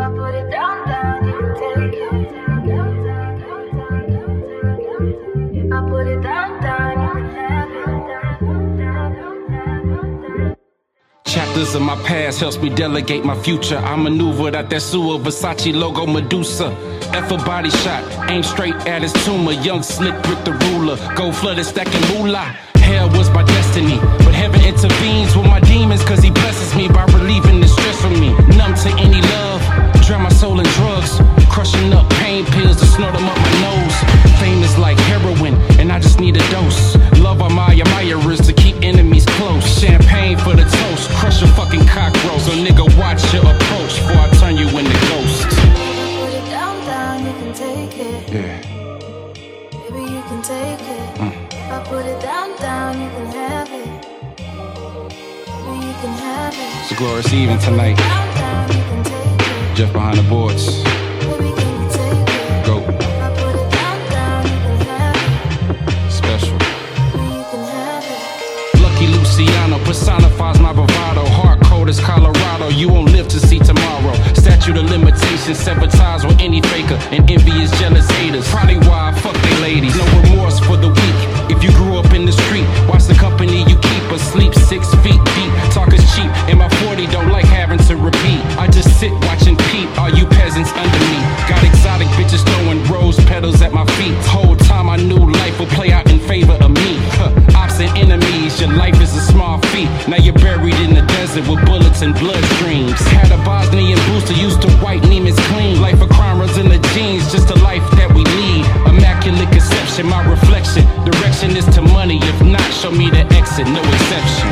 put it down, down, you can take it. I put it down, down, you can have it. Chapters of my past helps me delegate my future. I maneuvered out that sewer, Versace logo Medusa. F a body shot, aim straight at his tumor. Young slick with the ruler, gold flooded stacking moolah. Hell was my destiny, but heaven intervenes with my demons, cause he blesses me by relieving the stress from me. Numb to any love, drown my soul in drugs, crushing up pain pills to snort them up my nose. Fame is like heroin, and I just need a dose. Love are my admirers to keep enemies close. Champagne for the toast, crush a fucking cockroach. So nigga, watch your approach before I turn you into ghost. Put it down, down, you can take it. Yeah. Baby, you can take it. If I put it down, down, you can have it. Baby, you can have it. It's a glorious evening tonight. Down, down, you can take it. Jeff behind the boards. Baby, can you take it? Go. If I put it down, down, you can have it. Special. Baby, you can have it. Lucky Luciano personifies my bravado. Hard cold as Colorado, you won't live to see tomorrow. Statute of limitations, sever ties with any faker and envious, jealous haters. Probably why I fuck they ladies. No remorse for the weak. If you grew up in the street, watch the company you keep. Asleep 6 feet deep, talk is cheap. And my 40 don't like having to repeat. I just sit watching Pete, all you peasants under me. Got exotic bitches throwing rose petals at my feet. Whole time I knew life would play out in favor of me. Ops and enemies, your life is a small feat. Now you're buried in the desert with bullets and bloodstreams. Had a Bosnian booster, used to white Neiman's clean. Life of crime runs in the genes, just a life that we lead. Immaculate conception, my reflection. Direction is to money, if not, show me the exit, no exception.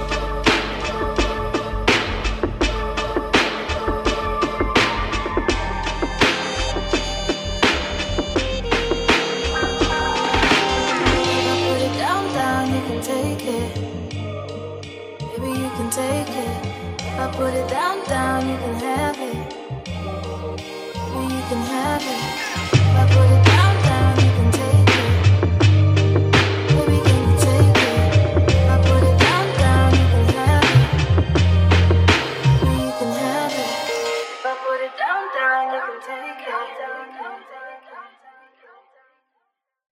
Baby, you can take it. If I put it down, down, you can have it. Baby, you can have it.